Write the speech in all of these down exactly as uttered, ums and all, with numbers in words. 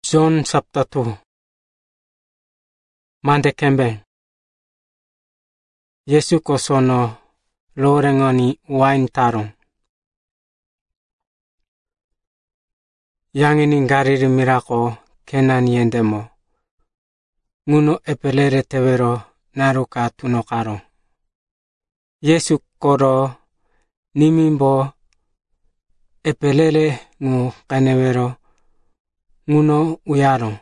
John sabtatu mande kembeng Yesu ko sono lorengoni wine tarong yang ini gariri mirako kenan yendemo nguno epelere tewero naruka tunokaro Yesu koro nimimbo epelele ngu kanewero nguno uyaro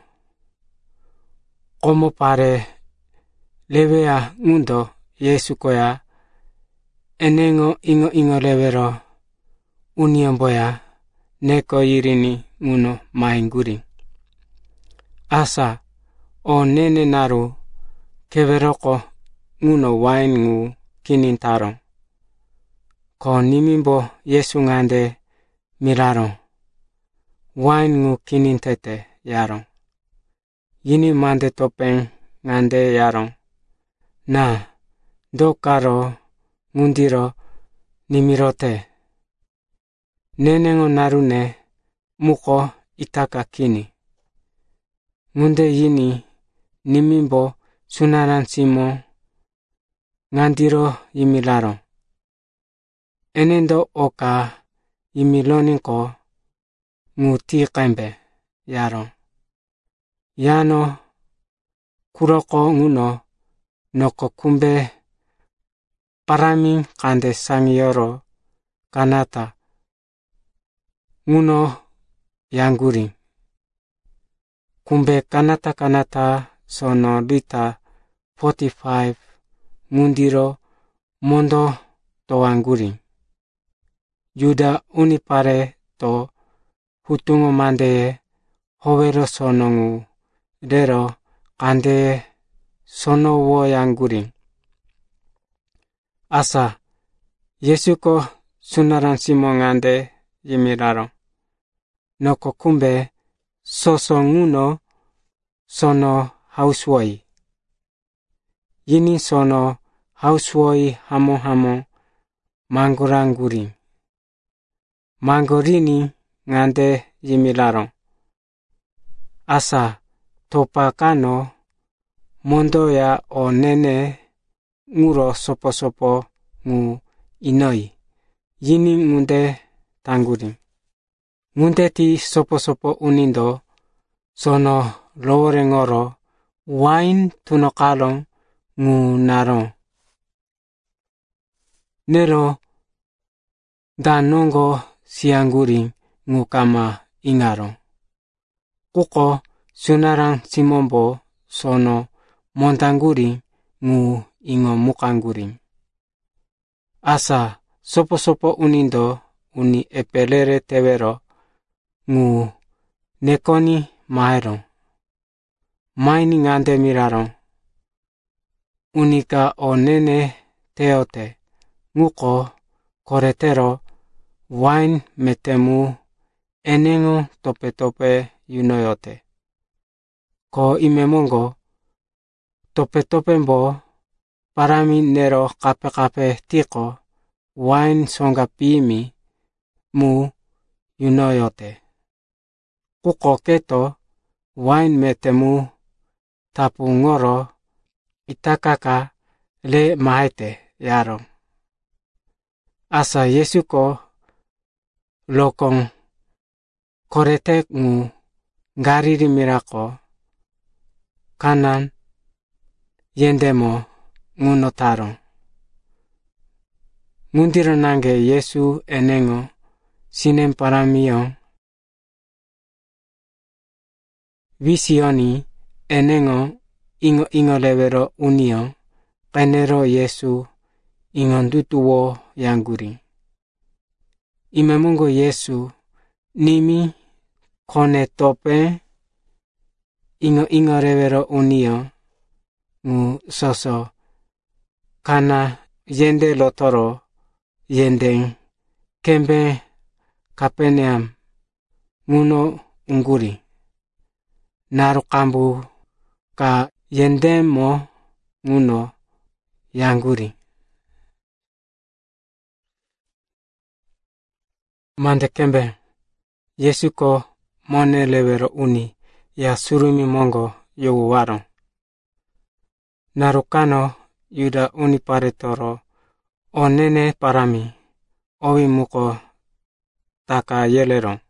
como pare lewea ngundo Yesu koya enengo ingo ingo lewero uniomboya neko irini nguno mainguri asa o nene naru keveroko nguno wine ngu kinintaro ko nimimbo Yesu ngande miraro wine ngu kinintete yaro yini mande topeng ngande yaro na dokaro ngundiro nimirote nenengo narune muko itaka kini ngunde yini nimimbo sunaran simo ngandiro yimilaro enendo oka yimiloninko nguti kembe yaro yano kuroko nguno noko kumbe parami kande sangyoro kanata nguno yanguri kumbe kanata kanata sono lita forty-five ngundiro mondo toanguri yuda unipare to hutungo mande hovero sonongu dero kande sono wo yanguri asa Yesuko sunaran simongande yimiraro noko kumbe sosonguno sono hauswoi yini sono hauswoi hamo hamo mangoranguri mangorini ngande yimiraro asa topakano mondoya o nene nguro sopo sopo ngu inoi yini ngunde tanguri ngunde ti sopo sopo unindo sono lorengoro wine tunokalong ngu naro nero danongo sianguri ngu kama ingaro kuko sunarang simombo sono montanguri ngu ingo mukanguri asa sopo sopo unindo uni epelere tewero ngu nekoni maero maini ngande miraro unika o nene teote nguko koretero wine metemu enengo tope tope yunoyote ko imemongo tope tope mbo parami nero kape kape tiko wine songa pimi mu yunoyote kuko keto wine metemu tapu ngoro itakaka le maete yaro asa Yesuko lokong koretek ngu gariri mirako kanan yendemo ngunotaro ngundiro nange Yesu enengo sinem paramiyo visioni enengo ingo ingo levero unio kenero Yesu ingon dutuwo yanguri imemungo Yesu nimi kone tope ingo ingo levero unio ngu soso kana yende lotoro yendeng kembe Kapeneam nguno unguri narukambu ka yendemo nguno yanguri mande kembe Yesuko mone levero uni ya surumi mongo yogu warong. Narukano yuda unipare toro o nene parami owi muko taka yelerong.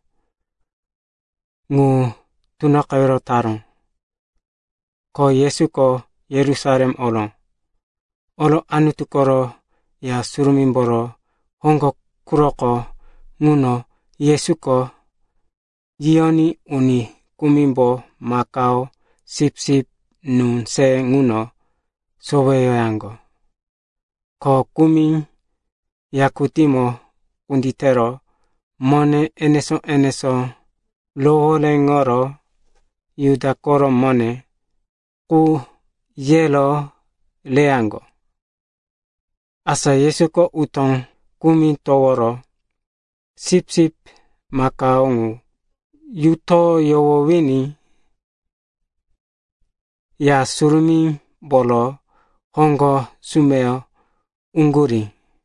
Ngu tunakawero tarong. Ko Yesu ko Yerusalem olong. Olo anutukoro ya surumimboro hongo kuroko nguno Yesu ko yioni uni kumimbo makao sip sip nun se nguno soweyoyango. Ko kuming yakutimo unditero mone eneso eneso loholengoro yudakoro mone ku yelo leango. Asa Yesu ko utong kumi toworo sip sip makao ngu yuto yowo wini ya surumi bolo hongo sumeo unguri.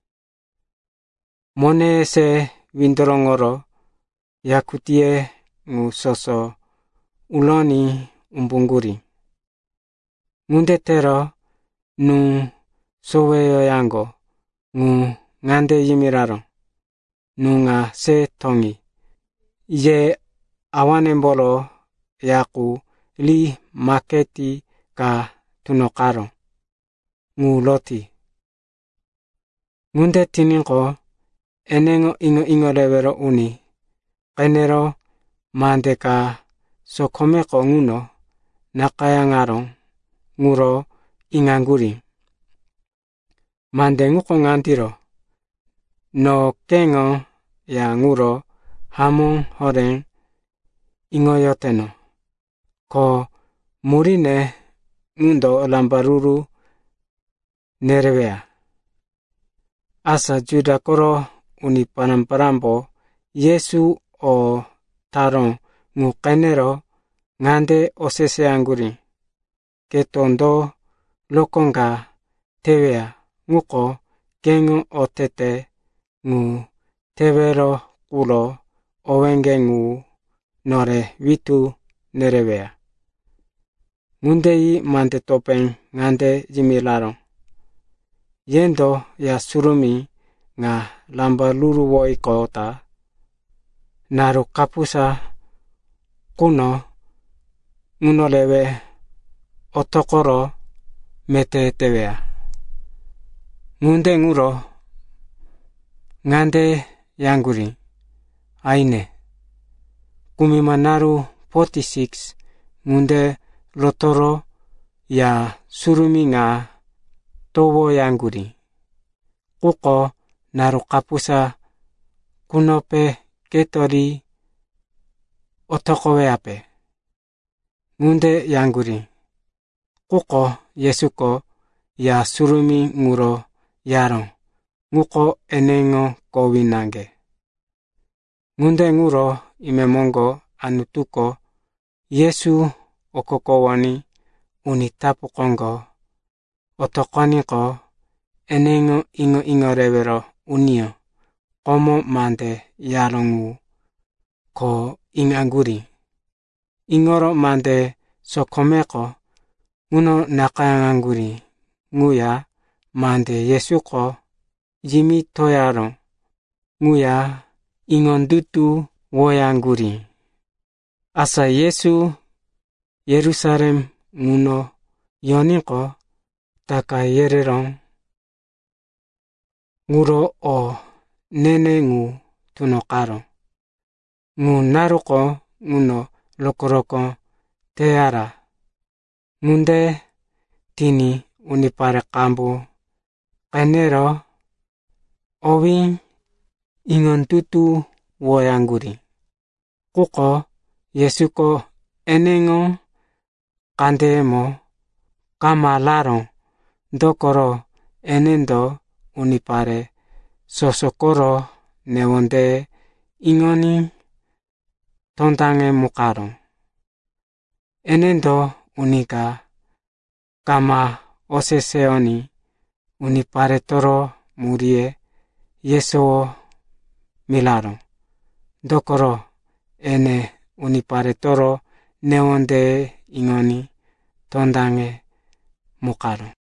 Mone se windorongoro yakutie ngu soso uloni umbunguri. Ngundetero nu soweyoyango ngu ngande yimiraro nunga se tongi. Ye awanembolo yaku li maketi ka tunokaro ngu loti. Ngunde tininko enengo ingo ingo lewero uni kenero mandeka sokomeko nguno nakayangarong nguro inganguri. Mande nguko ngantiro no kengo ya nguro hamung horeng ingoyoteno. Ko murine ngundo lambaruru nerewea. Asa juda koro uni panamparambo Yesu o tarong ngu kenero ngande osese anguri. Ketondo lokonga tewea nguko kengo otete ngu tewero kulo owenge ngu nore witu nerewea. Ngundei mante topeng ngande jimilarong. Yendo ya surumi nga lamba luru woi kota naru kapusa kuno ngunolewe otokoro mete tewea. Ngunde nguro ngande yanguri aine kumima naru forty-six ngunde lotoro ya surumi nga towo yanguri. Kuko naru kapusa kunope ketori otokowe ape. Ngunde yanguri. Kuko Yesuko ya surumi nguro yarong. Nguko enengo kowinange. Ngunde nguro imemongo anutuko Yesu okokowani unitapu kongo otokoniko enengo ingo ingo rewero unio komo mande yarongu ko inganguri. Ingoro mande sokomeko uno nakayanganguri nguya mande Yesuko jimi toyarong nguya ingondutu woyanguri. Asa Yesu Yerusalem nguno yoniko taka yererong nguro o nene ngu tunokaro. Ngu naruko nguno lokoroko teara. Ngunde tini unipare kambu kenero owi ingontutu woyanguri. Kuko Yesuko enengo kandemo kama larong dokoro enendo unipare sosokoro newonde ingoni tontange mukarong. Enendo unika kama oseseoni unipare toro murie Yeso milarong. Dokoro ene unipare toro newonde ingoni tondange mukaro.